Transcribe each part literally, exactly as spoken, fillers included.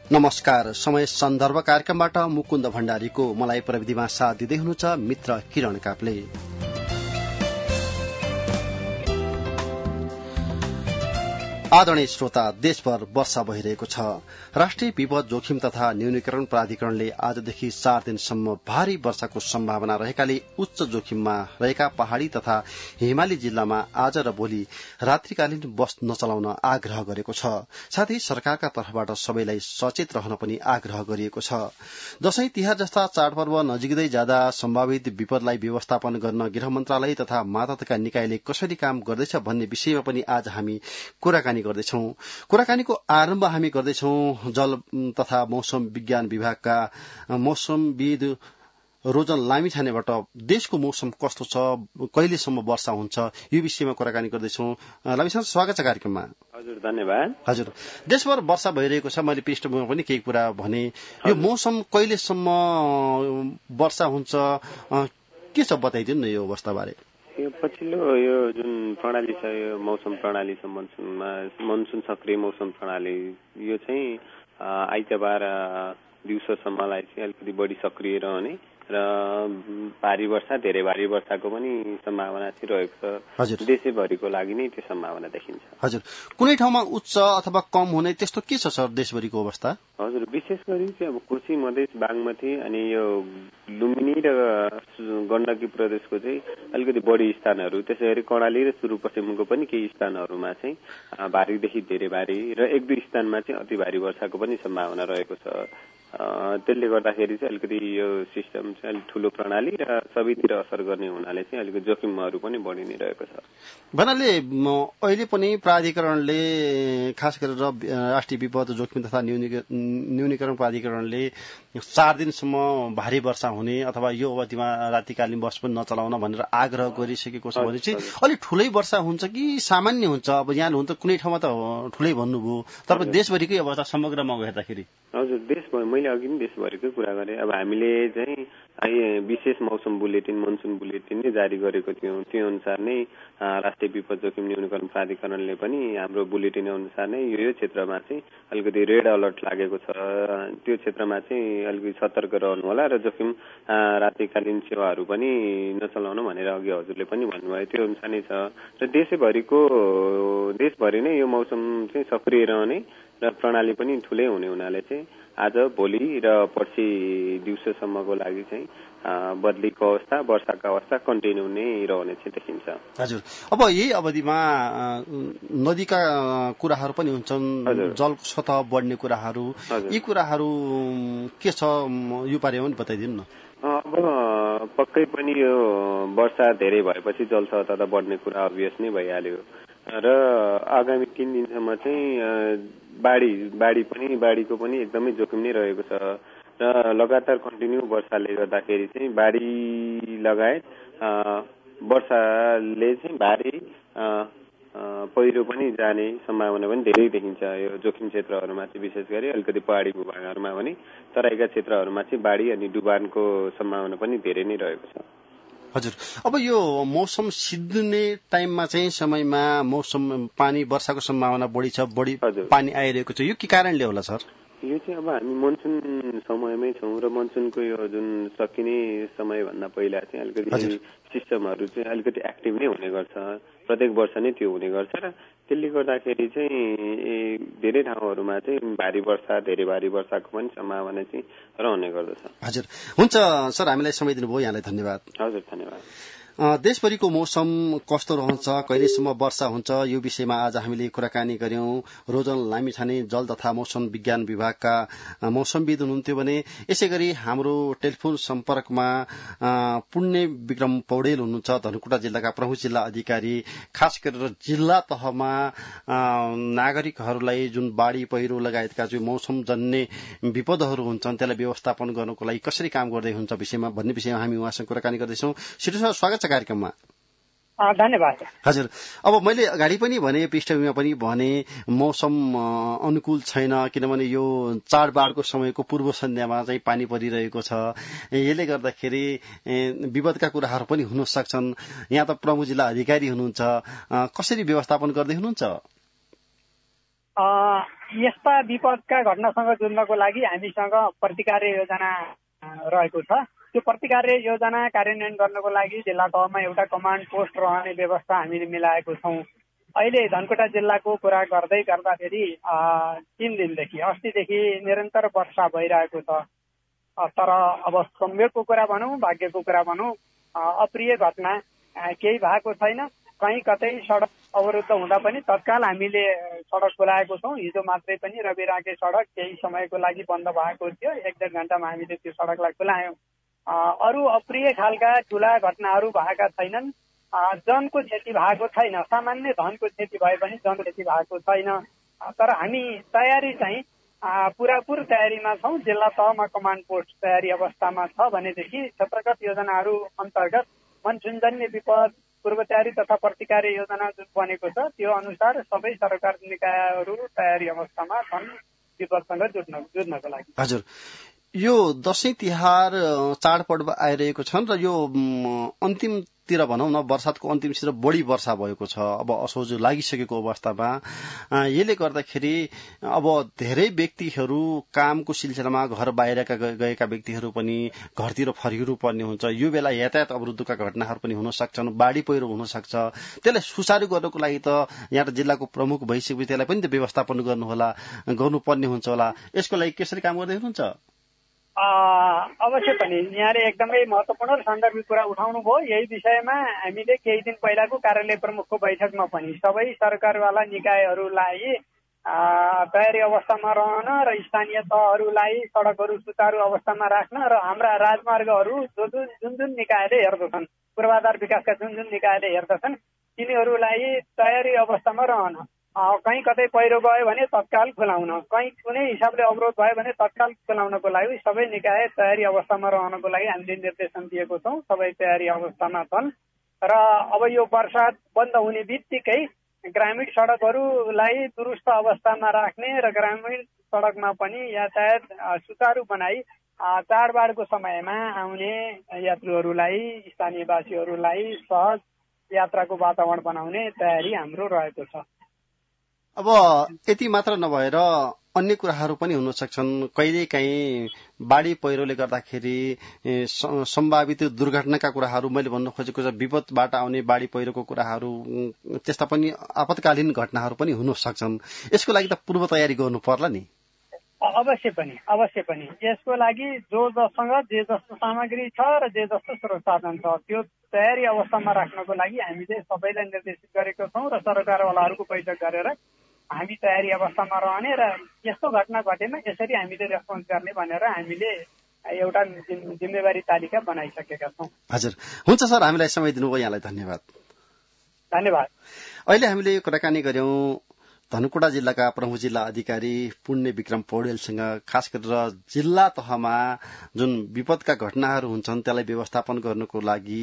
नमस्कार। समय सन्दर्भ कार्यक्रमबाट मुकुन्द भण्डारीको मलाई प्रविधिमा साथ दिँदै हुनुहुन्छ मित्र किरण काप्ले। आदरणीय श्रोता, देशभर वर्षा भइरहेको छ। राष्ट्रिय विपद जोखिम तथा न्यूनीकरण प्राधिकरणले आजदेखि चार दिनसम्म भारी वर्षाको सम्भावना रहेकाले उच्च जोखिममा रहेका पहाड़ी तथा हिमाली जिल्लामा आज र भोलि रात्रिकालीन बस नचलाउन आग्रह गरेको छ। साथै सरकारका तर्फबाट सबैलाई सचेत रहन पनि आग्रह गरिएको छ। दशैं तिहार जस्ता चाडपर्व नजिकै जाँदा सम्भावित विपदलाई व्यवस्थापन गर्न गृह मन्त्रालय तथा मातहतका निकायले कसरी काम गर्दैछ भन्ने विषयमा पनि आज हामी कुराकानी गर्दैछौं। कुराकानीको आरम्भ हामी गर्दैछौं जल तथा मौसम विज्ञान विभागका मौसमविद रोजन लामिछानेबाट। देशको मौसम कस्तो छ, कहिलेसम्म वर्षा हुन्छ, यो विषयमा कुराकानी गर्दैछौं। लामिछाने, स्वागत छ कार्यक्रममा। हजुर, धन्यवाद। हजुर, देशभर वर्षा भइरहेको छ। मैले पृष्ठभूमिमा पनि केही कुरा भने। यो मौसम कहिलेसम्म वर्षा हुन्छ के छ बताइदिनु न यो अवस्थाबारे। यो पछिल्लो यो जुन प्रणाली छ, यो मौसम प्रणाली छ, मनसुनमा मनसुन सक्रिय मौसम प्रणाली, यो चाहिँ आइतबार दिउँसोसम्मलाई चाहिँ अलिकति बढी सक्रिय रहने र भारी वर्षा, धेरै भारी वर्षाको पनि सम्भावना चाहिँ रहेको छ। देशैभरिको लागि नै त्यो सम्भावना देखिन्छ। हजुर, कुनै ठाउँमा उच्च अथवा कम हुने त्यस्तो के छ सर देशभरिको अवस्था? हजुर, विशेष गरी चाहिँ अब कोशी, मधेस, बागमती अनि यो लुम्बिनी र गण्डकी प्रदेशको चाहिँ अलिकति बढी स्थानहरू, त्यसै गरी कर्णाली र सुदूरपश्चिमको पनि केही स्थानहरूमा चाहिँ भारीदेखि धेरै भारी र एक दुई स्थानमा चाहिँ अति भारी वर्षाको पनि सम्भावना रहेको छ। त्यसले गर्दाखेरि चाहिँ अलिकति यो सिस्टम चाहिँ अलिक ठूलो प्रणाली र सबैतिर असर गर्ने हुनाले चाहिँ अलिकति जोखिमहरू पनि बढी नै रहेको छ। भन्नाले अहिले पनि प्राधिकरणले, खास गरेर राष्ट्रिय विपद जोखिम तथा न्यूनीकरण प्राधिकरणले चार दिनसम्म भारी वर्षा हुने अथवा यो अवधिमा रातिकालीन बस पनि नचलाउन भनेर आग्रह गरिसकेको छ भने चाहिँ अलिक ठूलै वर्षा हुन्छ कि सामान्य हुन्छ? अब यहाँ हुन त कुनै ठाउँमा त ठूलै भन्नुभयो, तर देशभरिकै अवस्था समग्रमा हेर्दाखेरि। हजुर, देशभरि मैले अघि नै देशभरिकै कुरा गरेँ। अब हामीले चाहिँ विशेष मौसम बुलेटिन, मनसुन बुलेटिन नै जारी गरेको थियौँ। त्यो अनुसार नै राष्ट्रिय विपद जोखिम न्यूनीकरण प्राधिकरणले पनि हाम्रो बुलेटिन अनुसार नै यो यो क्षेत्रमा चाहिँ अलिकति रेड अलर्ट लागेको छ, त्यो क्षेत्रमा चाहिँ अलिकति सतर्क रहनु होला र जोखिम रातिकालीन सेवाहरू पनि नचलाउनु भनेर अघि हजुरले पनि भन्नुभयो, त्यो अनुसार नै छ। र देशैभरिको देशभरि नै यो मौसम चाहिँ सक्रिय रहने र प्रणाली पनि ठुलै हुने हुनाले चाहिँ आज, भोलि र पर्सि दिउँसोसम्मको लागि चाहिँ बदलीको अवस्था, वर्षाको अवस्था कन्टिन्यू नै रहने चाहिँ देखिन्छ। हजुर, अब यही अवधिमा नदीका कुराहरू पनि हुन्छन्, जलको सतह बढ्ने कुराहरू, यी कुराहरू के छ यो बारेमा पनि बताइदिनु न। अब पक्कै पनि यो वर्षा धेरै भएपछि जल सतह बढ्ने कुरा अभियस नै भइहाल्यो र आगामी तीन दिनसम्म चाहिँ बाढी बाढी पनि बाढीको पनि एकदमै जोखिम नै रहेको छ र लगातार कन्टिन्यू वर्षाले गर्दाखेरि चाहिँ बाढी लगायत वर्षाले चाहिँ भारी पहिरो पनि जाने सम्भावना पनि धेरै देखिन्छ यो जोखिम क्षेत्रहरूमा चाहिँ, विशेष गरी अलिकति पहाडी भूभागहरूमा भने तराईका क्षेत्रहरूमा चाहिँ बाढी अनि डुबानको सम्भावना पनि धेरै नै रहेको छ। हजुर, अब यो मौसम सिद्धिने टाइममा चाहिँ समयमा मौसम पानी वर्षाको सम्भावना बढी छ, बढी पानी आइरहेको छ, यो के कारणले होला सर? यो चाहिँ अब हामी मनसुन समयमै छौँ र मनसुनको यो जुन सकिने समयभन्दा पहिला चाहिँ अलिकति सिस्टमहरू चाहिँ अलिकति एक्टिभ नै हुने गर्छ, प्रत्येक वर्ष नै त्यो हुने गर्छ र त्यसले गर्दाखेरि चाहिँ धेरै ठाउँहरूमा चाहिँ भारी वर्षा, धेरै भारी वर्षाको पनि सम्भावना चाहिँ रहने गर्दछ। हजुर, हुन्छ सर, हामीलाई समय दिनुभयो, यहाँलाई धन्यवाद। हजुर, धन्यवाद। देशभरिको मौसम कस्तो रहन्छ, कहिलेसम्म वर्षा हुन्छ, यो विषयमा आज हामीले कुराकानी गर्यौं। रोजन लामिछाने जल तथा मौसम विज्ञान विभागका मौसमविद हुनुहुन्थ्यो भने यसै गरी हाम्रो टेलिफोन सम्पर्कमा पुण्य विक्रम पौडेल हुनुहुन्छ, धनकुटा जिल्लाका प्रमुख जिल्ला अधिकारी। खास गरेर जिल्ला तहमा नागरिकहरूलाई जुन बाढी पहिरो लगायतका जो मौसमजन्य विपदहरू हुन्छन् त्यसलाई व्यवस्थापन गर्नको लागि कसरी काम गर्दै हुन्छ विषयमा भन्ने विषयमा हामी उहाँसँग कुराकानी गर्दैछौँ। सिटो सर, स्वागत छ कार्यक्रममा। धन्यवाद। हजुर, अब मैले अगाडि पनि भने, पृष्ठभूमिमा पनि भने, मौसम अनुकूल छैन, किनभने यो चाडबाडको समयको पूर्व सन्ध्यामा चाहिँ पानी परिरहेको छ। यसले गर्दाखेरि विपदका कुराहरू पनि हुन सक्छन्। यहाँ त प्रमुख जिल्ला अधिकारी हुनुहुन्छ, कसरी व्यवस्थापन गर्दै हुनुहुन्छ? यस्ता विपदका घटनासँग जुझ्नको लागि हामीसँग प्रतिकार्य योजना रहेको छ। त्यो प्रतिकार्य योजना कार्यान्वयन गर्नको लागि जिल्ला तहमा एउटा कमान्ड पोस्ट रहने व्यवस्था हामीले मिलाएको छौँ। अहिले धनकुटा जिल्लाको कुरा गर्दै गर्दाखेरि तीन दिनदेखि अस्तिदेखि निरन्तर वर्षा भइरहेको छ। तर अब संयोगको कुरा भनौँ, भाग्यको कुरा भनौँ, अप्रिय घटना केही भएको छैन। कहीँ कतै सडक अवरुद्ध हुँदा पनि तत्काल हामीले सडक खुलाएको छौँ। हिजो मात्रै पनि रवि राके सडक केही समयको लागि बन्द भएको थियो। एक डेढ घन्टामा हामीले त्यो सडकलाई खुलायौँ। अरू अप्रिय खालका ठुला घटनाहरू भएका छैनन्। जनको क्षति भएको छैन। सामान्य धनको क्षति भए पनि जनको क्षति भएको छैन। तर हामी तयारी चाहिँ पुरापुर तयारीमा छौँ। जिल्ला तहमा कमान्ड पोस्ट तयारी अवस्थामा छ भनेदेखि क्षेत्रगत योजनाहरू अन्तर्गत मनसुनजन्य विपद पूर्व तयारी तथा प्रतिकार्य योजना जुन बनेको छ त्यो अनुसार सबै सरकार निकायहरू तयारी अवस्थामा छन् विपदसँग जुझ्न जुझ्नको लागि। हजुर, यो दशैं तिहार चाडपर्व आइरहेको छन् र यो अन्तिमतिर भनौँ न वर्षातको अन्तिमतिर बढी वर्षा भएको छ। अब असोज लागिसकेको अवस्थामा यसले गर्दाखेरि अब धेरै व्यक्तिहरू कामको सिलसिलामा घर बाहिरका गएका व्यक्तिहरू पनि घरतिर फर्किनु पर्ने हुन्छ। यो बेला यातायात अवरुद्धका घटनाहरू पनि हुन सक्छन्, बाढी पहिरो हुन सक्छ। त्यसलाई सुचारू गर्नको लागि त यहाँ जिल्लाको प्रमुख भइसकेपछि त्यसलाई पनि त व्यवस्थापन गर्नुहोला गर्नुपर्ने हुन्छ होला। यसको लागि कसरी काम गर्दै हुनुहुन्छ? अवश्य पनि यहाँले एकदमै महत्वपूर्ण र सान्दर्भिक कुरा उठाउनु भयो। यही विषयमा हामीले केही दिन पहिलाको कार्यालय प्रमुखको बैठकमा पनि सबै सरकारवाला निकायहरूलाई तयारी अवस्थामा रहन र स्थानीय तहहरूलाई सडकहरू सुचारू अवस्थामा राख्न र हाम्रा राजमार्गहरू जो जुन जुन जुन निकायले हेर्दछन्, पूर्वाधार विकासका जुन जुन निकायले हेर्दछन् तिनीहरूलाई तयारी अवस्थामा रहन। कहीँ कतै पहिरो गयो भने तत्काल खुलाउन, कहीँ कुनै हिसाबले अवरोध भयो भने तत्काल खुलाउनको लागि सबै निकाय तयारी अवस्थामा रहनको लागि हामीले निर्देशन दिएको छौँ। सबै तयारी अवस्थामा छन् र अब यो बर्सात बन्द हुने बित्तिकै ग्रामीण सडकहरूलाई दुरुस्त अवस्थामा राख्ने र ग्रामीण सडकमा पनि यातायात सुचारू बनाई चाडबाडको समयमा आउने यात्रुहरूलाई, स्थानीयवासीहरूलाई सहज यात्राको वातावरण बनाउने तयारी हाम्रो रहेको छ। अब यति मात्र नभएर अन्य कुराहरू पनि हुन सक्छन्। कहिलेकाहीँ बाढी पहिरोले गर्दाखेरि सम्भावित दुर्घटनाका कुराहरू, मैले भन्न खोजेको छ विपदबाट आउने बाढी पहिरोको कुराहरू, त्यस्ता पनि आपतकालीन घटनाहरू पनि हुन सक्छन्। यसको लागि त पूर्व तयारी गर्नु पर्ला नि? अवश्य पनि अवश्य पनि यसको लागि जो जसँग जे जस्तो सामग्री छ र जे जस्तो स्रोत साधन छ त्यो तयारी अवस्थामा राख्नको लागि हामीले सबैलाई निर्देशित गरेको छौँ र सरकारवालाहरूको बैठक गरेर हामी तयारी अवस्थामा रहने र यस्तो घटना घटेमा यसरी हामीले रेस्पोन्स गर्ने भनेर हामीले एउटा जिम्मेवारी तालिका बनाइसकेका छौँ। हजुर, हुन्छ सर, हामीलाई समय दिनुभयो, यहाँलाई धन्यवाद। धन्यवाद। अहिले हामीले यो कुराकानी गर्यौं धनकुटा जिल्लाका प्रमुख जिल्ला अधिकारी पुण्य विक्रम पौडेलसँग, खास गरेर जिल्ला तहमा जुन विपदका घटनाहरू हुन्छन् त्यसलाई व्यवस्थापन गर्नको लागि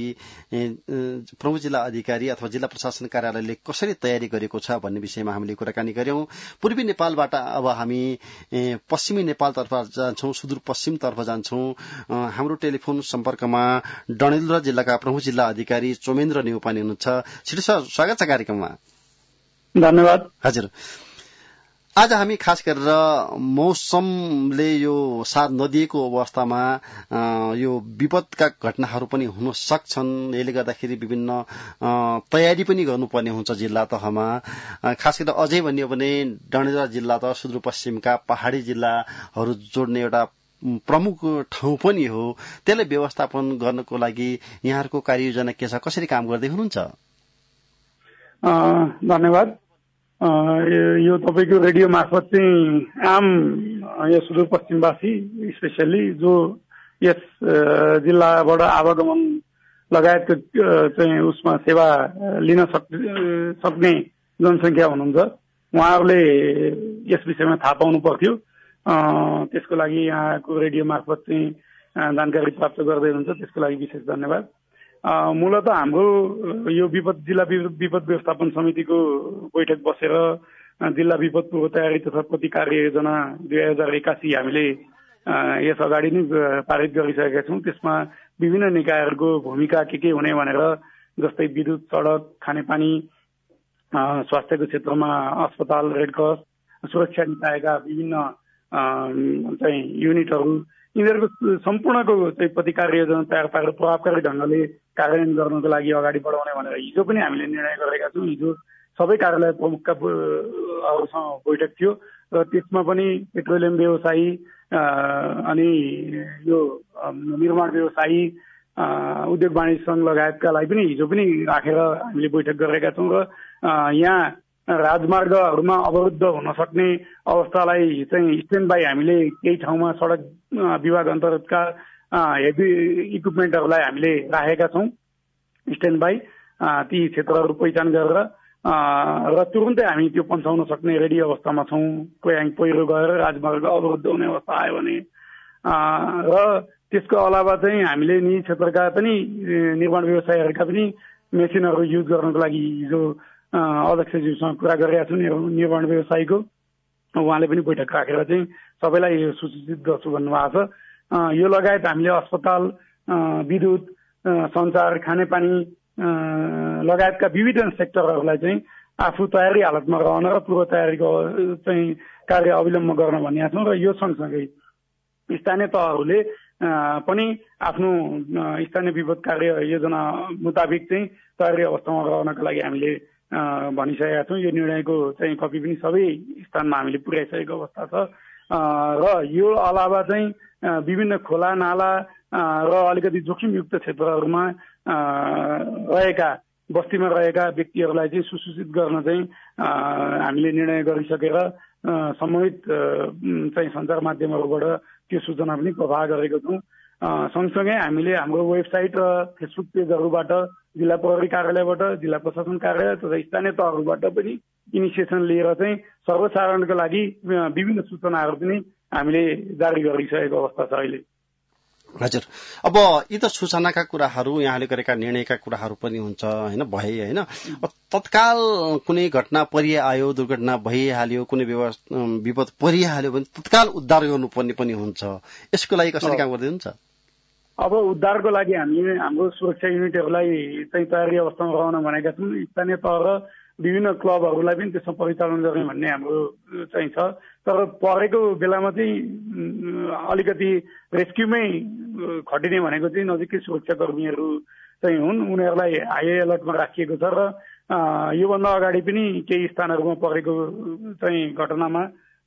प्रमुख जिल्ला अधिकारी अथवा जिल्ला प्रशासन कार्यालयले कसरी तयारी गरेको छ भन्ने विषयमा हामीले कुराकानी गर्यौं। पूर्वी नेपालबाट अब हामी पश्चिमी नेपालतर्फ जान्छौं, सुदूरपश्चिमतर्फ जान्छौं। हाम्रो टेलिफोन सम्पर्कमा डडेलधुरा जिल्लाका प्रमुख जिल्ला अधिकारी चोमेन्द्र नेउपाने हुनुहुन्छ। छिटो सर, स्वागत छ कार्यक्रममा। धन्यवाद। हजुर, आज हामी खास गरेर मौसमले यो साथ नदिएको अवस्थामा यो विपदका घटनाहरू पनि हुन सक्छन्। यसले गर्दाखेरि विभिन्न तयारी पनि गर्नुपर्ने हुन्छ जिल्ला तहमा। खास गरेर अझै भन्यो भने डडेलधुरा जिल्ला त सुदूरपश्चिमका पहाडी जिल्लाहरू जोड्ने एउटा प्रमुख ठाउँ पनि हो। त्यसलाई व्यवस्थापन गर्नको लागि यहाँहरूको कार्ययोजना के छ, कसरी काम गर्दै हुनुहुन्छ? धन्यवाद। यो तपाईँको रेडियो मार्फत चाहिँ आम यो सुदूरपश्चिमवासी स्पेसली जो यस जिल्लाबाट आवागमन लगायतको चाहिँ उसमा सेवा लिन सक्ने जनसङ्ख्या हुनुहुन्छ, उहाँहरूले यस विषयमा थाहा पाउनु पर्थ्यो। त्यसको लागि यहाँको रेडियो मार्फत चाहिँ जानकारी प्राप्त गर्दै हुनुहुन्छ, त्यसको लागि विशेष धन्यवाद। मूलत हाम्रो यो विपद जिल्ला विपद व्यवस्थापन समितिको बैठक बसेर जिल्ला विपद पूर्व तयारी तथा प्रतिकार्य योजना दुई हजार एकासी हामीले यस अगाडि नै पारित गरिसकेका छौँ। त्यसमा विभिन्न निकायहरूको भूमिका के के हुने भनेर, जस्तै विद्युत, सडक, खानेपानी, स्वास्थ्यको क्षेत्रमा अस्पताल, रेडक्रस सुरक्षा निकायका विभिन्न चाहिँ युनिटहरू यिनीहरूको सम्पूर्णको चाहिँ प्रतिकार योजना तयार पारेर प्रभावकारी ढङ्गले कार्यान्वयन गर्नको लागि अगाडि बढाउने भनेर हिजो पनि हामीले निर्णय गरेका छौँ। हिजो सबै कार्यालय प्रमुखका अरूसँग बैठक थियो र त्यसमा पनि पेट्रोलियम व्यवसायी अनि यो निर्माण व्यवसायी उद्योग वाणिज्य सङ्घ लगायतकालाई पनि हिजो पनि राखेर हामीले बैठक गरेका छौँ र यहाँ राजमार्गहरूमा अवरुद्ध हुन सक्ने अवस्थालाई चाहिँ स्ट्यान्ड बाई हामीले केही ठाउँमा सडक विभाग अन्तर्गतका हेभी इक्विपमेन्टहरूलाई हामीले राखेका छौँ स्ट्यान्ड बाई ती क्षेत्रहरू पहिचान गरेर र तुरुन्तै हामी त्यो पन्छाउन सक्ने रेडी अवस्थामा छौँ। कोही पहिरो गएर राजमार्ग अवरुद्ध हुने अवस्था आयो भने र त्यसको अलावा चाहिँ हामीले निजी क्षेत्रका पनि निर्माण व्यवसायीहरूका पनि मेसिनहरू युज गर्नको लागि हिजो अध्यक्षज्यूसँग कुरा गरिरहेको छु निर्माण व्यवसायीको उहाँले पनि बैठक राखेर चाहिँ सबैलाई सूचित गर्छु भन्नुभएको छ। यो लगायत हामीले अस्पताल विद्युत सञ्चार खानेपानी लगायतका विभिन्न सेक्टरहरूलाई चाहिँ आफू तयारी हालतमा रहन र पूर्व तयारीको चाहिँ कार्य अविलम्ब गर्न भनिएको छौँ र यो सँगसँगै स्थानीय तहहरूले पनि आफ्नो स्थानीय विपद कार्य योजना मुताबिक चाहिँ तयारी अवस्थामा रहनको लागि हामीले भनिसकेका छौँ। यो निर्णयको चाहिँ कपी पनि सबै स्थानमा हामीले पुर्याइसकेको अवस्था छ र यो अलावा चाहिँ विभिन्न खोला नाला र अलिकति जोखिमयुक्त क्षेत्रहरूमा रहेका बस्तीमा रहेका व्यक्तिहरूलाई चाहिँ सुसूचित गर्न चाहिँ हामीले निर्णय गरिसकेर सम्बन्धित चाहिँ सञ्चार माध्यमहरूबाट त्यो सूचना पनि प्रवाह गरेको छौँ। सँगसँगै हामीले हाम्रो वेबसाइट र फेसबुक पेजहरूबाट जिल्ला प्रहरी कार्यालयबाट जिल्ला प्रशासन कार्यालय तथा स्थानीय तहहरूबाट पनि इनिसिएसन लिएर चाहिँ सर्वसाधारणको लागि विभिन्न सूचनाहरू पनि हामीले जारी गरिसकेको अवस्था छ अहिले। हजुर, अब यी त सूचनाका कुराहरू यहाँले गरेका निर्णयका कुराहरू पनि हुन्छ होइन भए होइन तत्काल कुनै घटना परिआयो दुर्घटना भइहाल्यो कुनै विपद परिहाल्यो भने तत्काल उद्धार गर्नुपर्ने पनि हुन्छ यसको लागि कसरी काम गर्दै हुन्छ? अब उद्धारको लागि हामीले हाम्रो सुरक्षा युनिटहरूलाई चाहिँ तयारी अवस्थामा रहन भनेका छौँ। स्थानीय तह र विभिन्न क्लबहरूलाई पनि त्यसमा परिचालन गर्ने भन्ने हाम्रो चाहिँ छ। तर परेको बेलामा चाहिँ अलिकति रेस्क्युमै खटिने भनेको चाहिँ नजिकै सुरक्षा कर्मीहरू चाहिँ हुन्। उनीहरूलाई हाई अलर्टमा राखिएको छ र योभन्दा अगाडि पनि केही स्थानहरूमा परेको चाहिँ घटनामा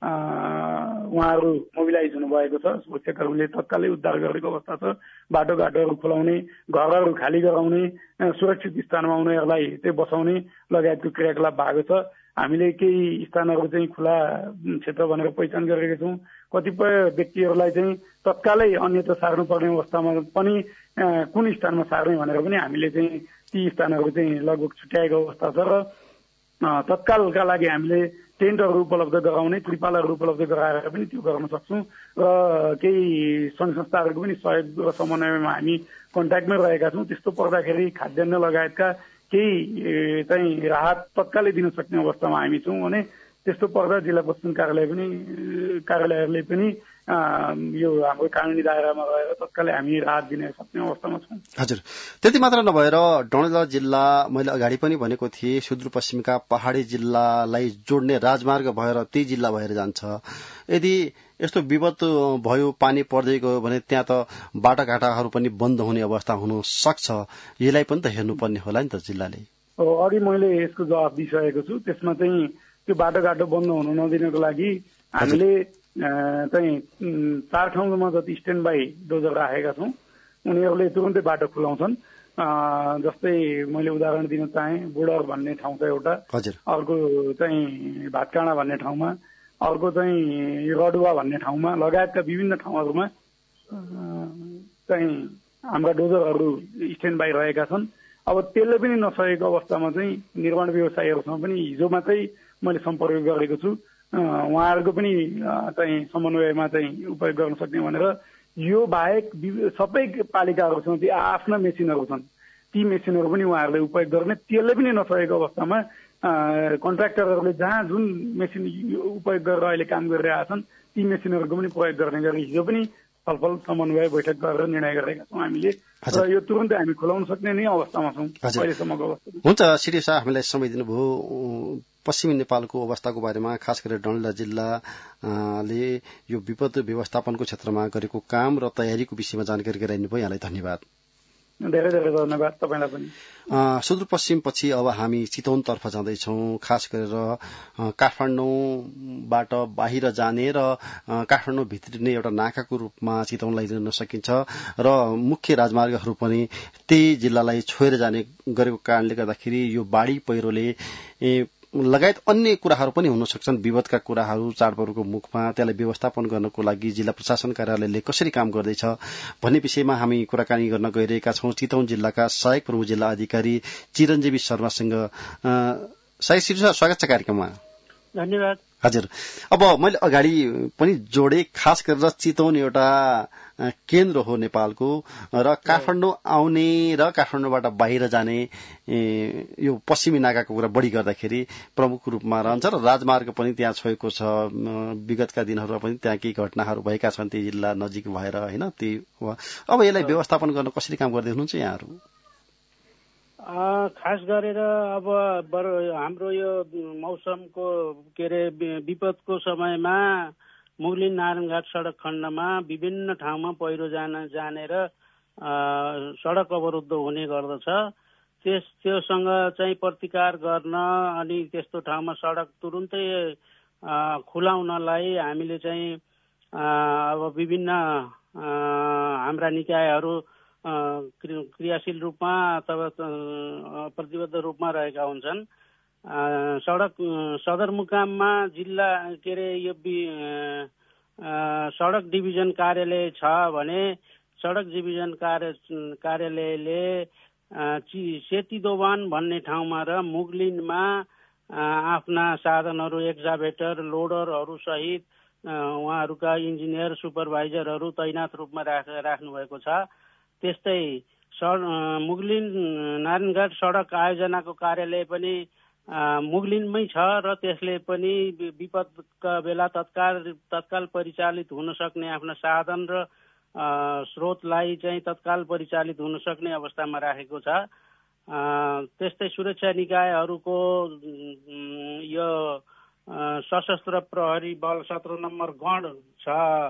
उहाँहरू मोबिलाइज हुनुभएको छ। सुरक्षाकर्मीले तत्कालै उद्धार गरेको अवस्था छ। बाटोघाटोहरू खुलाउने, घरहरू खाली गराउने, सुरक्षित स्थानमा उनीहरूलाई चाहिँ बसाउने लगायतको क्रियाकलाप भएको छ। हामीले केही स्थानहरू चाहिँ खुला क्षेत्र भनेर पहिचान गरेका छौँ। कतिपय व्यक्तिहरूलाई चाहिँ तत्कालै अन्यत्र सार्नुपर्ने अवस्थामा पनि कुन स्थानमा सार्ने भनेर पनि हामीले चाहिँ ती स्थानहरू चाहिँ लगभग छुट्याएको अवस्था छ र तत्कालका लागि हामीले टेन्टहरू उपलब्ध गराउने त्रिपालहरू उपलब्ध गराएर पनि त्यो गर्न सक्छौँ र केही सङ्घ संस्थाहरूको पनि सहयोग र समन्वयमा हामी कन्ट्याक्टमै रहेका छौँ। त्यस्तो पर्दाखेरि खाद्यान्न लगायतका केही चाहिँ राहत तत्कालै दिन सक्ने अवस्थामा हामी छौँ भने त्यस्तो पर्दा जिल्ला प्रशासन कार्यालय पनि कार्यालयहरूले पनि यो हाम्रो कानुनी दायरामा रहेर तत्कालै हामी राहत दिन सक्ने अवस्थामा छौँ। हजुर, त्यति मात्र नभएर डडेलधुरा जिल्ला मैले अगाडि पनि भनेको थिएँ सुदूरपश्चिमका पहाडी जिल्लालाई जोड्ने राजमार्ग भएर त्यही जिल्ला भएर जान्छ। यदि यस्तो विपद भयो पानी पर्दै गयो भने त्यहाँ त बाटाघाटाहरू पनि बन्द हुने अवस्था हुन सक्छ। यसलाई पनि त हेर्नुपर्ने होला नि त जिल्लाले। अघि मैले यसको जवाब दिइसकेको छु। त्यसमा चाहिँ त्यो बाटोघाटो बन्द हुन नदिनको लागि हामीले चाहिँ चार ठाउँमा जति स्ट्यान्ड बाई डोजर राखेका छौँ। उनीहरूले तुरुन्तै बाटो खुलाउँछन्। जस्तै मैले उदाहरण दिन चाहेँ बुडर भन्ने ठाउँ छ एउटा, अर्को चाहिँ भातकाँडा भन्ने ठाउँमा, अर्को चाहिँ रडुवा भन्ने ठाउँमा लगायतका विभिन्न ठाउँहरूमा चाहिँ हाम्रा डोजरहरू स्ट्यान्ड बाई रहेका छन्। अब त्यसले पनि नसकेको अवस्थामा चाहिँ निर्माण व्यवसायीहरूसँग पनि हिजो मात्रै मैले सम्पर्क गरेको छु। उहाँहरूको पनि चाहिँ समन्वयमा चाहिँ उपयोग गर्न सक्ने भनेर यो बाहेक सबै पालिकाहरूसँग ती आफ्ना मेसिनहरू छन्। ती मेसिनहरू पनि उहाँहरूले उपयोग गर्ने त्यसले पनि नसकेको अवस्थामा कन्ट्राक्टरहरूले जहाँ जुन मेसिन उपयोग गरेर अहिले काम गरिरहेका छन् ती मेसिनहरूको पनि प्रयोग गर्ने गरी हिजो पनि छलफल समन्वय बैठक गरेर निर्णय गरेका छौँ हामीले र यो तुरन्तै हामी खुलाउन सक्ने नै अवस्थामा छौँ अहिलेसम्मको अवस्था। हुन्छ सिडी साहब, हामीलाई समय दिनुभयो। पश्चिमी नेपालको अवस्थाको बारेमा खास गरेर डडेलधुरा जिल्लाले यो विपद व्यवस्थापनको क्षेत्रमा गरेको काम र तयारीको विषयमा जानकारी गराइदिनु भयो, यहाँलाई धन्यवाद। धेरै धेरै धन्यवाद तपाईँलाई पनि। सुदूरपश्चिमपछि अब हामी चितवनतर्फ जाँदैछौँ। खास गरेर काठमाडौँबाट बाहिर जाने र काठमाडौँ भित्रिने एउटा नाकाको रूपमा चितवनलाई लिन सकिन्छ र मुख्य राजमार्गहरू पनि त्यही जिल्लालाई छोएर जाने गरेको कारणले गर्दाखेरि यो बाढी पहिरोले लगायत अन्य कुराहरू पनि हुन सक्छन्, विवादका कुराहरू चाडपर्वको मुखमा, त्यसलाई व्यवस्थापन गर्नको लागि जिल्ला प्रशासन कार्यालयले कसरी काम गर्दैछ भन्ने विषयमा हामी कुराकानी गर्न गइरहेका छौँ चितवन जिल्लाका सहायक प्रमुख जिल्ला अधिकारी चिरञ्जीवी शर्मासँग। सहायक श्री स्वागत छ कार्यक्रममा। धन्यवाद। हजुर, अब मैले अगाडि पनि जोडे, खास गरेर चितवन एउटा केन्द्र हो नेपालको र काठमाडौँ आउने र काठमाडौँबाट बाहिर जाने यो पश्चिमी नाकाको कुरा बढी गर्दाखेरि प्रमुख रूपमा रहन्छ र राजमार्ग पनि त्यहाँ छोएको छ। विगतका दिनहरूमा पनि त्यहाँ केही घटनाहरू भएका छन् ती जिल्ला नजिक भएर, होइन? त्यही अब यसलाई व्यवस्थापन गर्न कसरी काम गर्दै हुनुहुन्छ यहाँहरू? खास गरेर अब हाम्रो यो मौसमको के अरे विपदको समयमा मुगलिन नारायणघाट सडक खण्डमा विभिन्न ठाउँमा पहिरो जान जानेर सडक अवरुद्ध हुने गर्दछ। त्यस त्योसँग चाहिँ प्रतिकार गर्न अनि त्यस्तो ठाउँमा सडक तुरुन्तै खुलाउनलाई हामीले चाहिँ अब विभिन्न हाम्रा निकायहरू क्रियाशील रूपमा अथवा प्रतिबद्ध रूपमा रहेका हुन्छन्। सडक सदरमुकाममा जिल्ला के अरे यो सडक डिभिजन कार्यालय छ भने सडक डिभिजन कार्य कार्यालयले सेती दोभान भन्ने ठाउँमा र मुगलिनमा आफ्ना साधनहरू एक्जाभेटर लोडरहरू सहित उहाँहरूका इन्जिनियर सुपरभाइजरहरू तैनात रूपमा राख राख्नु भएको छ। त्यस्तै मुगलिन नारायणघाट सडक आयोजनाको कार्यालय पनि मुगलिनमै छ र त्यसले पनि विपदका बेला तत्काल तत्काल परिचालित हुन सक्ने आफ्ना साधन र स्रोतलाई चाहिँ तत्काल परिचालित हुन सक्ने अवस्थामा राखेको छ। त्यस्तै सुरक्षा निकायहरूको यो सशस्त्र प्रहरी बल सत्र नम्बर गण छ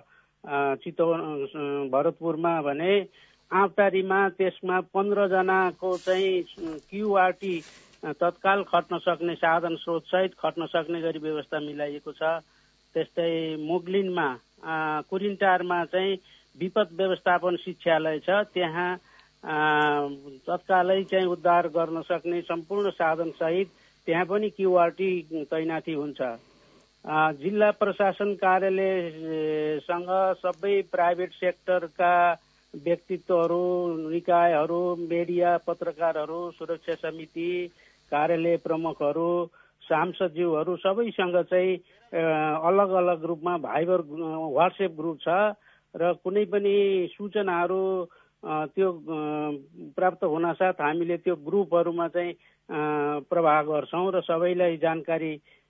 चितवन भरतपुरमा भने आँपटारीमा त्यसमा पन्ध्र जनाको चाहिँ क्युआरटी तत्काल खट्न सक्ने साधन स्रोत सहित खट्न सक्ने गरी व्यवस्था मिलाइएको छ। त्यस्तै मुगलिनमा कुरिन्टारमा चाहिँ विपद व्यवस्थापन शिक्षालय छ, त्यहाँ तत्कालै चाहिँ उद्धार गर्न सक्ने सम्पूर्ण साधन सहित त्यहाँ पनि क्युआरटी तैनाथी हुन्छ। जिल्ला प्रशासन कार्यालयसँग सबै प्राइभेट सेक्टरका व्यक्तित्वहरू, निकायहरू, मिडिया, पत्रकारहरू, सुरक्षा समिति, कार्यालय प्रमुखहरू, सांसदज्यूहरू सबैसँग चाहिँ अलग अलग रूपमा भाइबर व्हाट्सएप ग्रुप छ र कुनै पनि सूचनाहरू त्यो प्राप्त हुनासाथ हामीले त्यो ग्रुपहरूमा चाहिँ प्रवाह गर्छौँ र सबैलाई जानकारी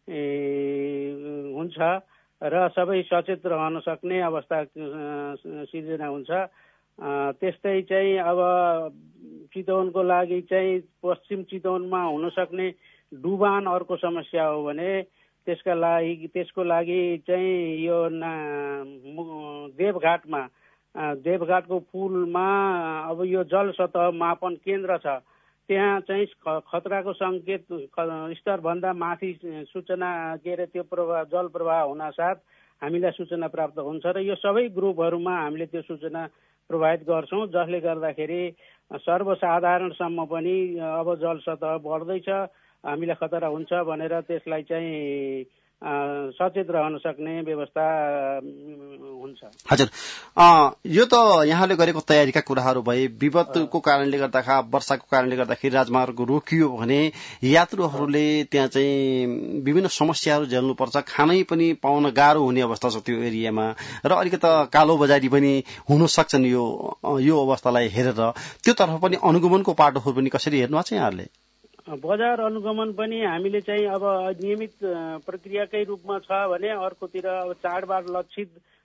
हुन्छ र सबै सचेत रहन सक्ने अवस्था सिर्जना हुन्छ। त्यस्तै चाहिँ अब चितवनको लागि चाहिँ पश्चिम चितवनमा हुन सक्ने डुबान अर्को समस्या हो भने त्यसका लागि त्यसको लागि चाहिँ यो देवघाटमा देवघाटको पुलमा अब यो जल सतह मापन केन्द्र छ, त्यहाँ चाहिँ खतराको सङ्केत स्तरभन्दा माथि सूचना के अरे त्यो प्रवाह जल प्रवाह हुनासाथ हामीलाई सूचना प्राप्त हुन्छ र यो सबै ग्रुपहरूमा हामीले त्यो सूचना प्रोभाइड गर्छौँ, जसले गर्दाखेरि सर्वसाधारणसम्म पनि अब जल सतह बढ्दैछ, हामीलाई खतरा हुन्छ भनेर त्यसलाई चाहिँ सचेत रहन सक्ने व्यवस्था हुन्छ। हजुर, यो त यहाँले गरेको तयारीका कुराहरू भए। विपदको कारणले गर्दा वर्षाको कारणले गर्दाखेरि राजमार्ग रोकियो भने यात्रुहरूले त्यहाँ चाहिँ विभिन्न समस्याहरू झेल्नुपर्छ, खानै पनि पाउन गाह्रो हुने अवस्था छ त्यो एरियामा र अलिकति कालो बजारी पनि हुन सक्छन्। यो यो अवस्थालाई हेरेर त्योतर्फ पनि अनुगमनको पाटोहरू पनि कसरी हेर्नु भएको छ यहाँहरूले? बजार अनुगमन पनि हामीले चाहिँ अब नियमित प्रक्रियाकै रूपमा छ भने अर्कोतिर अब चाडबाड लक्षित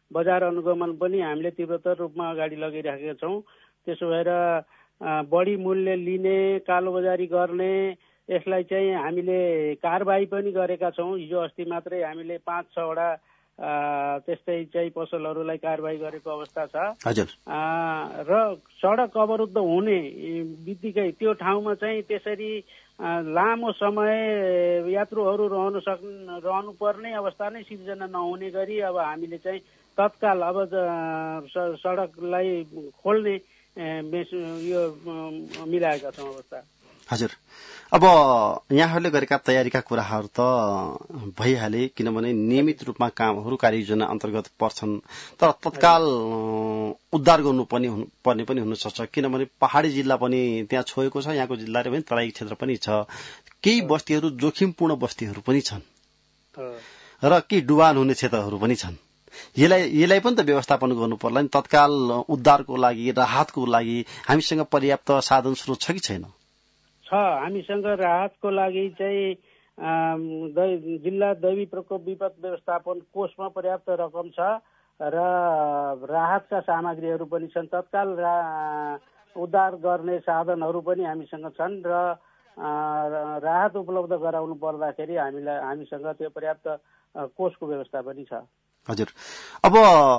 बजार अनुगमन पनि हामीले तीव्रतर रूपमा अगाडि लगिराखेका छौँ। त्यसो भएर बढी मूल्य लिने, कालोबजारी गर्ने यसलाई चाहिँ हामीले कारबाही पनि गरेका छौँ। हिजो अस्ति मात्रै हामीले पाँच छवटा त्यस्तै चाहिँ पसलहरूलाई कारबाही गरेको अवस्था छ। हजुर। र सडक अवरुद्ध हुने बित्तिकै त्यो ठाउँमा चाहिँ त्यसरी लामो समय यात्रुहरू रहनु सक् रहनु पर्ने अवस्था नै सिर्जना नहुने गरी अब हामीले चाहिँ तत्काल अब सडकलाई खोल्ने यो मिलाएका छौँ अवस्था। हजुर। अब यहाँहरूले गरेका तयारीका कुराहरू त भइहाले, किनभने नियमित रूपमा कामहरू कार्ययोजना अन्तर्गत पर्छन्, तर तत्काल उद्धार गर्नु पनि पर्ने पनि हुन सक्छ, किनभने पहाडी जिल्ला पनि त्यहाँ छोएको छ, यहाँको जिल्लाले पनि तराई क्षेत्र पनि छ, केही बस्तीहरू जोखिमपूर्ण बस्तीहरू पनि छन् र केही डुबान हुने क्षेत्रहरू पनि छन्। यसलाई यसलाई पनि त व्यवस्थापन गर्नु पर्ला नि। तत्काल उद्धारको लागि, राहतको लागि हामीसँग पर्याप्त साधन स्रोत छ कि छैन? छ, हामीसँग राहतको लागि चाहिँ जिल्ला दैवी प्रकोप विपद व्यवस्थापन कोषमा पर्याप्त रकम छ र राहतका सामग्रीहरू पनि छन्। तत्काल उद्धार गर्ने साधनहरू पनि हामीसँग छन् र राहत उपलब्ध गराउनु पर्दाखेरि हामीलाई हामीसँग त्यो पर्याप्त कोषको व्यवस्था पनि छ। हजुर। अब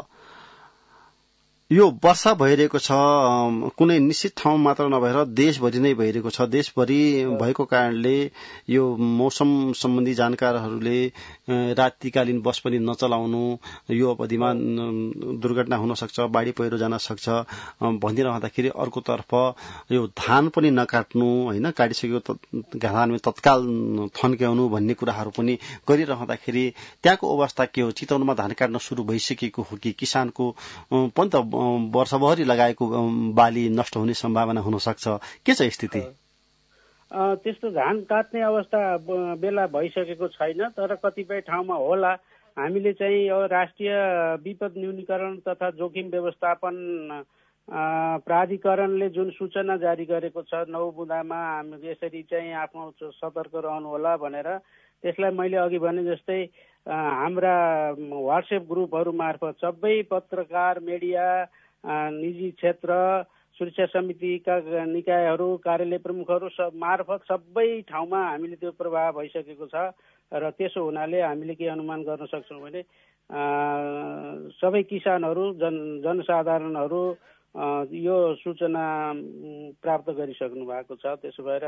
यो वर्षा भइरहेको छ, कुनै निश्चित ठाउँ मात्र नभएर देशभरि नै भइरहेको छ। देशभरि भएको कारणले यो मौसम सम्बन्धी जानकारहरूले रातिकालीन बस पनि नचलाउनु, यो अवधिमा दुर्घटना हुन सक्छ, बाढी पहिरो जान सक्छ भनिरहँदाखेरि अर्कोतर्फ यो धान पनि नकाट्नु, होइन, काटिसकेको धानमा तत्काल थन्क्याउनु भन्ने कुराहरू पनि गरिरहँदाखेरि त्यहाँको अवस्था के हो? चितवनमा धान काट्न सुरु भइसकेको हो कि किसानको पनि त वर्षभरि लगाएको बाली नष्ट हुने सम्भावना हुन सक्छ? के छ स्थिति? त्यस्तो धान काट्ने अवस्था बेला भइसकेको छैन, तर कतिपय ठाउँमा होला। हामीले चाहिँ राष्ट्रिय विपद न्यूनीकरण तथा जोखिम व्यवस्थापन प्राधिकरणले जुन सूचना जारी गरेको छ नौ बुँदामा हामी यसरी चाहिँ आफ्नो सतर्क रहनु होला भनेर, त्यसलाई मैले अघि भने जस्तै हाम्रा व्हाट्सएप ग्रुपहरू मार्फत सबै पत्रकार, मिडिया, निजी क्षेत्र, सुरक्षा समितिका निकायहरू, कार्यालय प्रमुखहरू सब मार्फत सबै ठाउँमा हामीले त्यो प्रभाव भइसकेको छ र त्यसो हुनाले हामीले के अनुमान गर्न सक्छौँ भने सबै किसानहरू, जन जनसाधारणहरू यो सूचना प्राप्त गरिसक्नु भएको छ। त्यसो भएर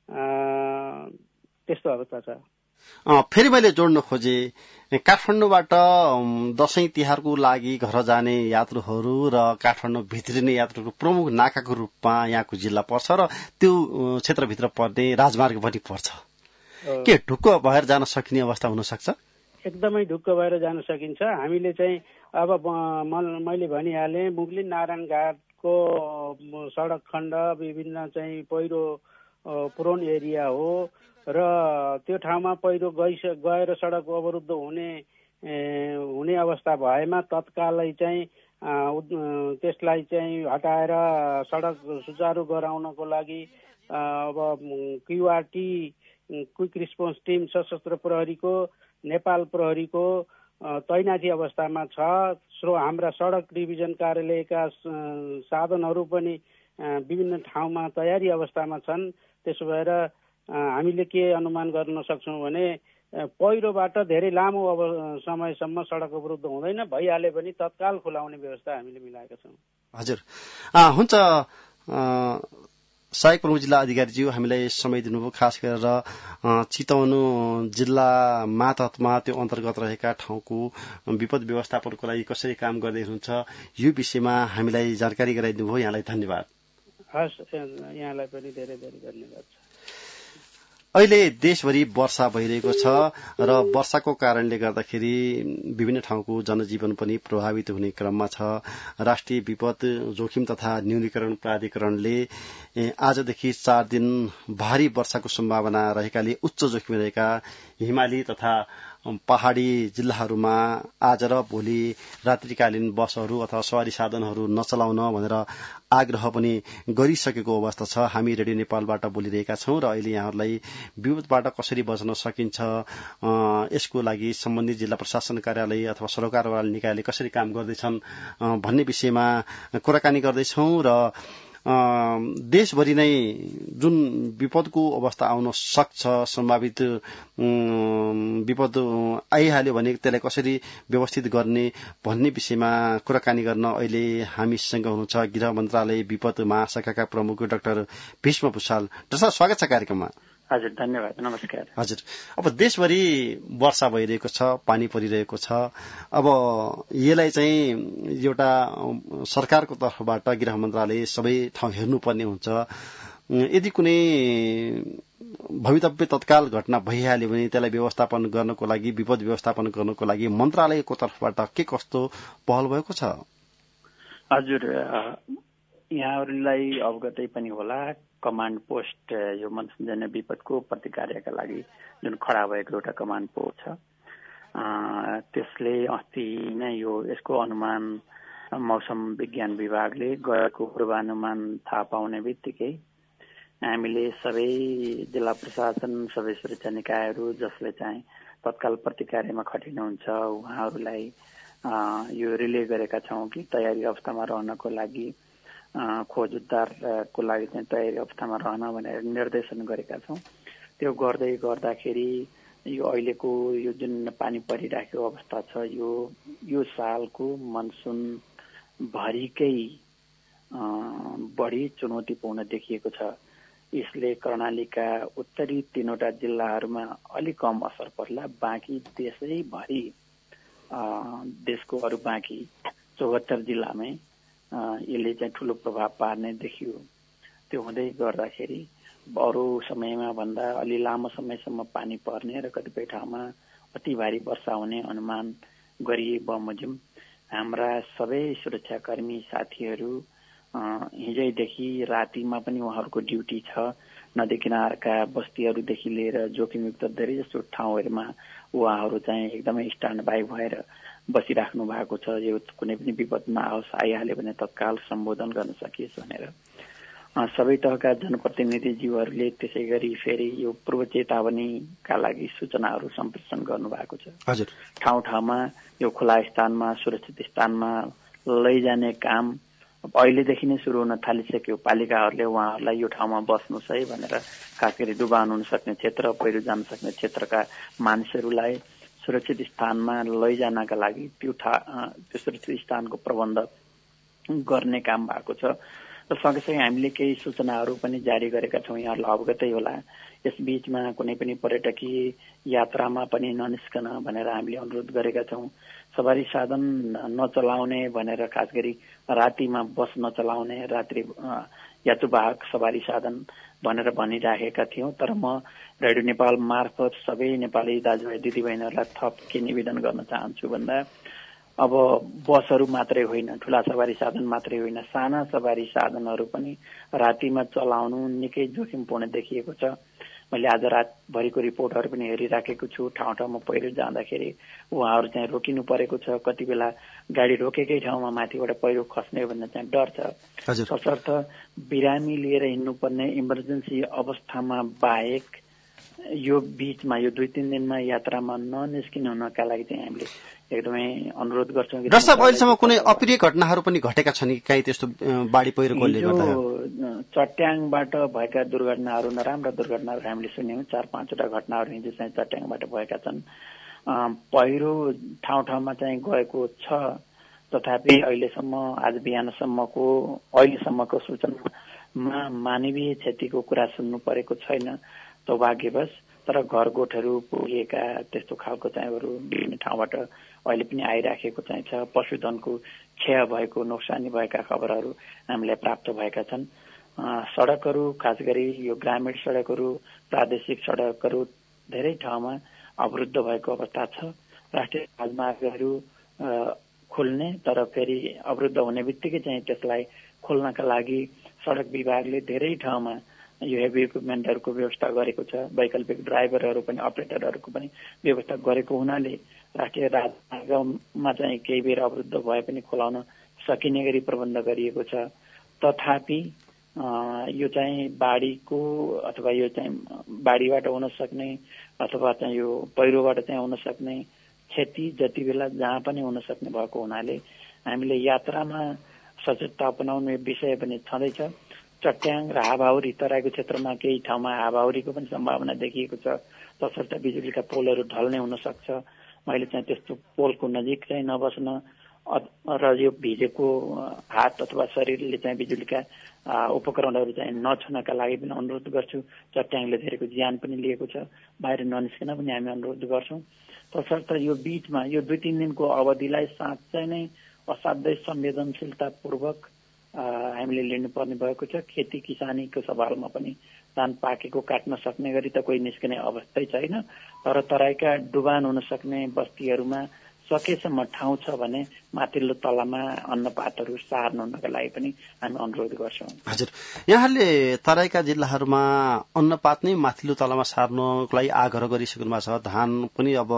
त्यस्तो अवस्था छ। फेरि मैले जोड्न खोजे, काठमाडौँबाट दशैं तिहारको लागि घर जाने यात्रुहरू र काठमाडौँ भित्रिने यात्रुहरू प्रमुख नाकाको रूपमा यहाँको जिल्ला पर्छ र त्यो क्षेत्रभित्र पर्ने राजमार्ग पनि पर्छ। के ढुक्क भएर जान सकिने अवस्था हुन सक्छ? एकदमै ढुक्क भएर जान सकिन्छ। हामीले चाहिँ अब मैले भनिहालेँ, मुगलिन नारायण घाटको सडक खण्ड विभिन्न चाहिँ पहिरो प्रोन एरिया हो र त्यो ठाउँमा पहिरो गइस गएर सडक अवरुद्ध हुने हुने अवस्था भएमा तत्कालै चाहिँ त्यसलाई चाहिँ हटाएर सडक सुचारू गराउनको लागि अब क्युआरटी क्विक रिस्पोन्स टिम सशस्त्र प्रहरीको, नेपाल प्रहरीको तैनाथी अवस्थामा छ। सो हाम्रा सडक डिभिजन कार्यालयका साधनहरू पनि विभिन्न ठाउँमा तयारी अवस्थामा छन्। त्यसो भएर हामीले के अनुमान गर्न सक्छौँ भने पहिरोबाट धेरै लामो अब समयसम्म सडक अवरुद्ध हुँदैन, भइहाले पनि तत्काल खुलाउने व्यवस्था हामीले मिलाएका छौँ। हजुर, हुन्छ। सहायक प्रमुख जिल्ला अधिकारीज्यू, हामीलाई समय दिनुभयो। खास गरेर चितवन जिल्ला मातहतमा त्यो अन्तर्गत रहेका ठाउँको विपद व्यवस्थापनको लागि कसरी काम गर्दै हुनुहुन्छ यो विषयमा हामीलाई जानकारी गराइदिनुभयो। यहाँलाई धन्यवाद। हस्, यहाँलाई पनि धेरै धेरै धन्यवाद छ। अहिले देशभरि वर्षा भइरहेको छ र वर्षाको कारणले गर्दाखेरि विभिन्न ठाउँको जनजीवन पनि प्रभावित हुने क्रममा छ। राष्ट्रिय विपद जोखिम तथा न्यूनीकरण प्राधिकरणले आजदेखि चार दिन भारी वर्षाको सम्भावना रहेकाले उच्च जोखिम रहेका हिमाली तथा पहाडी जिल्लाहरूमा आज र भोलि रात्रिकालीन बसहरू अथवा सवारी साधनहरू नचलाउन भनेर आग्रह पनि गरिसकेको अवस्था छ। हामी रेडियो नेपालबाट बोलिरहेका छौं र अहिले यहाँहरूलाई विपदबाट कसरी बच्न सकिन्छ, यसको लागि सम्बन्धित जिल्ला प्रशासन कार्यालय अथवा सरोकारवाला निकायले कसरी काम गर्दैछन् भन्ने विषयमा कुराकानी गर्दैछौं र देशभरि नै जुन विपदको अवस्था आउन सक्छ, सम्भावित विपद आइहाल्यो भने त्यसलाई कसरी व्यवस्थित गर्ने भन्ने विषयमा कुराकानी गर्न अहिले हामीसँग हुनुहुन्छ गृह मन्त्रालय विपद महाशाखाका प्रमुख डाक्टर भीष्म भुषाल। डाक्टर साहब, स्वागत छ कार्यक्रममा। हजुर, धन्यवाद, नमस्कार। हजुर, अब देशभरि वर्षा भइरहेको छ, पानी परिरहेको छ। अब यसलाई चाहिँ एउटा सरकारको तर्फबाट गृह मन्त्रालय सबै ठाउँ हेर्नुपर्ने हुन्छ। यदि कुनै भवितव्य तत्काल घटना भइहाल्यो भने त्यसलाई व्यवस्थापन गर्नको लागि, विपद व्यवस्थापन गर्नको लागि मन्त्रालयको तर्फबाट के कस्तो पहल भएको छ? हजुर, यहाँहरूलाई अवगतै पनि होला, कमान्ड पोस्ट यो मनसूनजन्य विपदको प्रतिकार्यका लागि जुन खडा भएको एउटा कमान्ड पोस्ट छ, त्यसले अस्ति नै यो यसको अनुमान मौसम विज्ञान विभागले गएको पूर्वानुमान थाहा पाउने बित्तिकै हामीले सबै जिल्ला प्रशासन, सबै सुरक्षा निकायहरू जसले चाहिँ तत्काल प्रतिकार्यमा खटिनुहुन्छ उहाँहरूलाई यो रिले गरेका छौं कि तयारी अवस्थामा रहनको लागि, खोज उद्धारको लागि चाहिँ तयारी अवस्थामा रहन भनेर निर्देशन गरेका छौं। त्यो गर्दै गर्दाखेरि यो अहिलेको यो जुन पानी परिरहेको अवस्था छ, यो यो सालको मनसुन भरिकै बढी चुनौतीपूर्ण देखिएको छ। यसले कर्णालीका उत्तरी तीनवटा जिल्लाहरूमा अलिक कम असर पर्ला, बाँकी देशैभरि देशको अरू बाँकी चौहत्तर जिल्लामै यसले चाहिँ ठूलो प्रभाव पार्ने देखियो। त्यो हुँदै गर्दाखेरि अरू समयमा भन्दा अलि लामो समयसम्म पानी पर्ने र कतिपय ठाउँमा अति भारी वर्षा हुने अनुमान गरिए बमोजिम हाम्रा सबै सुरक्षाकर्मी साथीहरू हिजैदेखि रातिमा पनि उहाँहरूको ड्युटी छ। नदी किनारका बस्तीहरूदेखि लिएर जोखिमयुक्त धेरै जसो ठाउँहरूमा उहाँहरू चाहिँ एकदमै स्ट्यान्ड बाई भएर बसिराख्नु भएको छ। यो कुनै पनि विपद नआओस्, आइहाल्यो भने तत्काल सम्बोधन गर्न सकियोस् भनेर सबै तहका जनप्रतिनिधिज्यूहरूले त्यसै गरी फेरि यो पूर्व चेतावनीका लागि सूचनाहरू सम्प्रेषण गर्नु भएको छ। ठाउँ ठाउँमा यो खुला स्थानमा, सुरक्षित स्थानमा लैजाने काम अहिलेदेखि नै सुरु हुन थालिसक्यो। पालिकाहरूले उहाँहरूलाई यो ठाउँमा बस्नुहोस् है भनेर खास गरी डुबान हुन सक्ने क्षेत्र, पहिरो जान सक्ने क्षेत्रका मानिसहरूलाई सुरक्षित स्थानमा लैजानका लागि त्यो त्यो सुरक्षित स्थानको प्रबन्ध गर्ने काम भएको छ। र सँगसँगै हामीले केही सूचनाहरू पनि जारी गरेका छौं, यहाँहरूलाई अवगतै होला। यस बीचमा कुनै पनि पर्यटकीय यात्रामा पनि ननिस्कन भनेर हामीले अनुरोध गरेका छौं। सवारी साधन नचलाउने भनेर खास गरी रातिमा बस नचलाउने, रात्रि यात्रुवाहक सवारी साधन भनेर भनिराखेका थियौं। तर म रेडियो नेपाल मार्फत सबै नेपाली दाजुभाइ दिदीबहिनीहरूलाई थप के निवेदन गर्न चाहन्छु भन्दा अब बसहरू मात्रै होइन, ठूला सवारी साधन मात्रै होइन, साना सवारी साधनहरू पनि रातिमा चलाउनु निकै जोखिमपूर्ण देखिएको छ। मैले आज रातभरिको रिपोर्टहरू पनि हेरिराखेको छु। ठाउँ ठाउँमा पहिरो जाँदाखेरि उहाँहरू चाहिँ रोकिनु परेको छ। कति बेला गाडी रोकेकै ठाउँमा माथिबाट पहिरो खस्ने भन्ने चाहिँ डर छ। तसर्थ बिरामी लिएर हिँड्नुपर्ने इमर्जेन्सी अवस्थामा बाहेक यो बीचमा यो दुई तीन दिनमा यात्रामा ननिस्किनु हुनका लागि चाहिँ हामीले एकदमै अनुरोध गर्छौं। डाक्टर साहब, अहिलेसम्म कुनै अप्रिय घटनाहरू पनि घटेका छन् कि कहीँ त्यस्तो बाढी पहिरोले गर्दा? चट्याङबाट भएका दुर्घटनाहरू, नराम्रा दुर्घटनाहरू हामीले सुन्यौं। चार पाँचवटा घटनाहरू हिजो चाहिँ चट्याङबाट भएका छन्। पहिरो ठाउँ ठाउँमा चाहिँ गएको छ, तथापि अहिलेसम्म आज बिहानसम्मको अहिलेसम्मको सूचनामा मानवीय क्षतिको कुरा सुन्नु परेको छैन सौभाग्यवश। तर घर गोठहरू पुगेका त्यस्तो खालको चाहिँ विभिन्न ठाउँबाट अहिले पनि आइराखेको चाहिँ छ। पशुधनको क्षय भएको, नोक्सानी भएका खबरहरू हामीलाई प्राप्त भएका छन्। सड़कहरू खास गरी यो ग्रामीण सड़कहरू, प्रादेशिक सड़कहरू धेरै ठाउँमा अवरुद्ध भएको अवस्था छ। राष्ट्रिय राजमार्गहरू खुल्ने, तर फेरि अवरुद्ध हुने बित्तिकै चाहिँ त्यसलाई खोल्नका लागि सड़क विभागले धेरै ठाउँमा यो हेभी इक्विपमेन्टहरूको व्यवस्था गरेको छ। वैकल्पिक ड्राइभरहरू पनि अपरेटरहरूको पनि व्यवस्था गरेको हुनाले राष्ट्रिय राजमार्गमा चाहिँ केही बेर अवरुद्ध भए पनि खोलाउन सकिने गरी प्रबन्ध गरिएको छ। तथापि यो चाहिँ बाढीको अथवा यो चाहिँ बाढीबाट हुन सक्ने अथवा चाहिँ यो पहिरोबाट चाहिँ हुन सक्ने क्षति जति बेला जहाँ पनि हुन सक्ने भएको हुनाले हामीले यात्रामा सचेतता अपनाउने विषय पनि छँदैछ। चट्याङ र हावाहुरी तराईको क्षेत्रमा केही ठाउँमा हावाहुरीको पनि सम्भावना देखिएको छ, तसर्थ बिजुलीका पोलहरू ढल्ने हुन सक्छ। मैले चाहिँ त्यस्तो पोलको नजिक चाहिँ नबस्न र यो भिजेको हात अथवा शरीरले चाहिँ बिजुलीका उपकरणहरू चाहिँ नछुनका लागि पनि अनुरोध गर्छु। चट्याङले धेरैको ज्यान पनि लिएको छ, बाहिर ननिस्कन पनि हामी अनुरोध गर्छौँ। तसर्थ यो बीचमा यो दुई तीन दिनको अवधिलाई साँच्चै नै असाध्यै संवेदनशीलतापूर्वक हामीले लिनुपर्ने भएको छ। खेती किसानीको सवालमा पनि धान पाकेको काट्न सक्ने गरी त कोही निस्कने अवस्थै छैन, तर तराईका डुबान हुन सक्ने बस्तीहरूमा सकेसम्म ठाउँ छ भने माथिल्लो तलामा अन्नपातहरू सार्नका लागि पनि हामी अनुरोध गर्छौँ। हजुर, यहाँले तराईका जिल्लाहरूमा अन्नपात नै माथिल्लो तलामा सार्नको लागि आग्रह गरिसक्नु भएको छ। धान पनि अब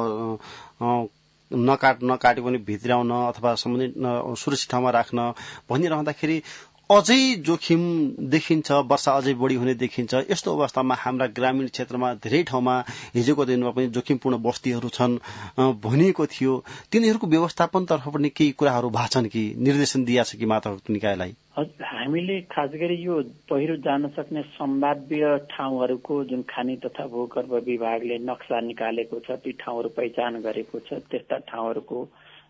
नकाट नकाटे पनि भित्राउन अथवा सम्बन्धित सुरक्षित ठाउँमा राख्न भनिरहँदाखेरि अझै जोखिम देखिन्छ, वर्षा अझै बढी हुने देखिन्छ। यस्तो अवस्थामा हाम्रा ग्रामीण क्षेत्रमा धेरै ठाउँमा हिजोको दिनमा पनि जोखिमपूर्ण बस्तीहरू छन् भनिएको थियो। तिनीहरूको व्यवस्थापनतर्फ पनि केही कुराहरू भएको छन् कि निर्देशन दिएको छ कि मात्र निकायलाई? हामीले खास गरी यो पहिरो जान सक्ने सम्भाव्य ठाउँहरूको जुन खानी तथा भूगर्भ विभागले नक्सा निकालेको छ, ती ठाउँहरू पहिचान गरेको छ। त्यस्ता ठाउँहरूको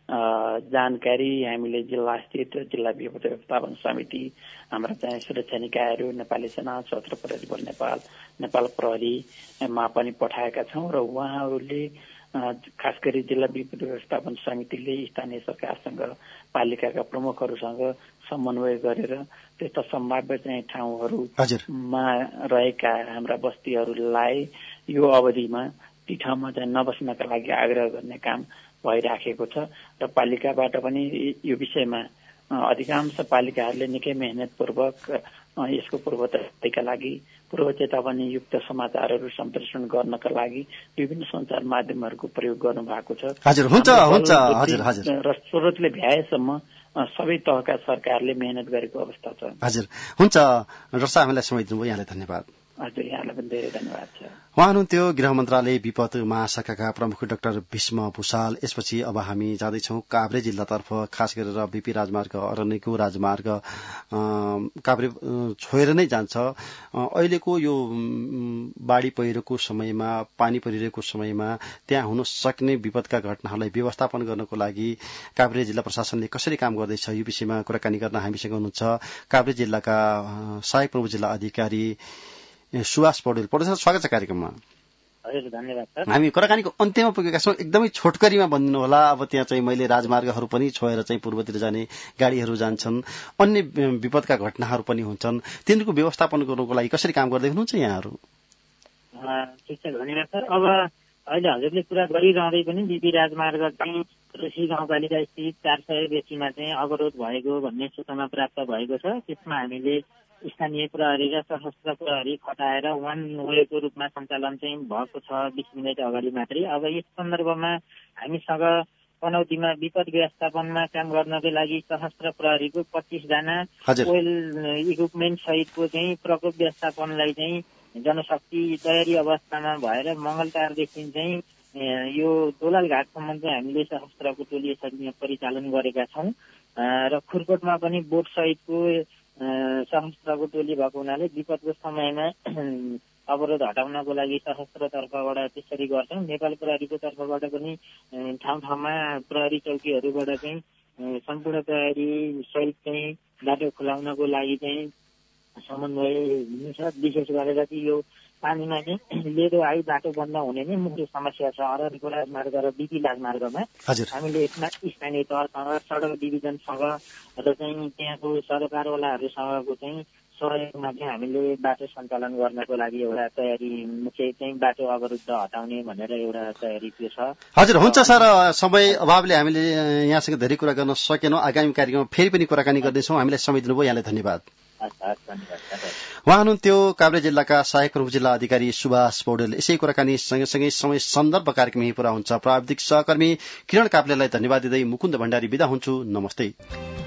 जानकारी हामीले जिल्ला स्थित जिल्ला विपद व्यवस्थापन समिति, हाम्रा चाहिँ सुरक्षा निकायहरू, नेपाली सेना, सशस्त्र प्रहरी बल नेपाल, नेपाल प्रहरीमा पनि पठाएका छौँ र उहाँहरूले खास गरी जिल्ला विपद व्यवस्थापन समितिले स्थानीय सरकारसँग, पालिकाका प्रमुखहरूसँग समन्वय गरेर त्यस्ता सम्भाव्य चाहिँ ठाउँहरूमा रहेका हाम्रा बस्तीहरूलाई यो अवधिमा ती ठाउँमा चाहिँ नबस्नका लागि आग्रह गर्ने काम भइराखेको छ। र पालिकाबाट पनि यो विषयमा अधिकांश पालिकाहरूले निकै मेहनतपूर्वक यसको पूर्व तयारीका लागि पूर्व चेतावनी युक्त समाचारहरू सम्प्रेषण गर्नका लागि विभिन्न सञ्चार माध्यमहरूको प्रयोग गर्नु भएको छ। हजुर, हुन्छ हुन्छ हजुर हजुर र स्रोतले भ्याएसम्म सबै तहका सरकारले मेहनत गरेको अवस्था छ। हजुर, हुन्छ डाक्टर साहब, हामीलाई समय दिनुभयो, यहाँलाई धन्यवाद। हजुर, यहाँलाई पनि धेरै धन्यवाद छ। उहाँ हुनुहुन्थ्यो गृह मन्त्रालय विपद महाशाखाका प्रमुख डाक्टर भीष्म भूषाल। यसपछि अब हामी जाँदैछौँ काभ्रे जिल्लातर्फ, खास गरेर बीपी राजमार्ग, अरण्यको राजमार्ग काभ्रे छोएर नै जान्छ। अहिलेको यो बाढी पहिरोको समयमा, पानी परिरहेको समयमा त्यहाँ हुन सक्ने विपदका घटनाहरूलाई व्यवस्थापन गर्नको लागि काभ्रे जिल्ला प्रशासनले कसरी काम गर्दैछ, यो विषयमा कुराकानी गर्न हामीसँग हुनुहुन्छ काभ्रे जिल्लाका सहायक प्रमुख जिल्ला अधिकारी सुवास पौडेल। पौडेल सर, स्वागत छ कार्यक्रममा। हजुर, धन्यवाद सर। हामी कुराकानीको अन्त्यमा पुगेका छौँ, एकदमै छोटकरीमा भनिदिनु होला। अब त्यहाँ चाहिँ मैले राजमार्गहरू पनि छोएर चाहिँ पूर्वतिर जाने गाडीहरू जान्छन्, अन्य विपदका घटनाहरू पनि हुन्छन्, तिनीहरूको व्यवस्थापन गर्नुको लागि कसरी काम गर्दै हुनुहुन्छ यहाँहरू? ठिक छ, धन्यवाद सर। अब अहिले हजुरले कुरा गरिरहँदै पनि बीपी राजमार्ग चाहिँ रुसी गाउँपालिका स्थित चार सय बेसीमा चाहिँ अवरोध भएको भन्ने सूचना प्राप्त भएको छ। त्यसमा हामीले स्थानीय प्रहरी र सशस्त्र प्रहरी खटाएर वान वेको रूपमा सञ्चालन चाहिँ भएको छ बिस मिनट अगाडि मात्रै। अब यस सन्दर्भमा हामीसँग पनौतीमा विपद व्यवस्थापनमा काम गर्नको लागि सशस्त्र प्रहरीको पच्चिसजना ओइल इक्विपमेन्ट सहितको चाहिँ प्रकोप व्यवस्थापनलाई चाहिँ जनशक्ति तयारी अवस्थामा भएर मंगलटारदेखि चाहिँ यो दोलाल घाटसम्म चाहिँ हामीले सशस्त्रको टोली यसरी परिचालन गरेका छौँ र खुरकोटमा पनि बोट सहितको सशस्त्रको टोली भएको हुनाले विपदको समयमा अवरोध हटाउनको लागि सशस्त्र तर्फबाट त्यसरी गर्छौँ। नेपाल प्रहरीको तर्फबाट पनि ठाउँ ठाउँमा प्रहरी चौकीहरूबाट चाहिँ सम्पूर्ण तयारी सहित चाहिँ बाटो खुलाउनको लागि चाहिँ समन्वय हुन्छ। विशेष गरेर कि यो पानीमा चाहिँ लेदो आई बाटो बन्द हुने नै मुख्य समस्या छ अरण्यको राजमार्ग र बीपी राजमार्गमा। हामीले यसमा स्थानीय तहसँग, सडक डिभिजनसँग र चाहिँ त्यहाँको सरकारवालाहरूसँगको चाहिँ सहयोगमा चाहिँ हामीले बाटो सञ्चालन गर्नको लागि एउटा तयारी, मुख्य चाहिँ बाटो अवरुद्ध हटाउने भनेर एउटा तयारी त्यो छ। हजुर, हुन्छ सर, समय अभावले हामीले यहाँसँग धेरै कुरा गर्न सकेनौँ। आगामी कार्यक्रममा फेरि पनि कुराकानी गर्दैछौँ। हामीलाई समय दिनुभयो, यहाँलाई धन्यवाद। उहाँ हुनुहुन्थ्यो काभ्रे जिल्लाका सहायक प्रमुख जिल्ला अधिकारी सुभाष पौडेल। यसै कुराकानी सँगसँगै समय सन्दर्भ कार्यक्रम यही पूरा हुन्छ। प्राविधिक सहकर्मी किरण काप्लेलाई धन्यवाद दिँदै मुकुन्द भण्डारी बिदा हुन्छु। नमस्ते।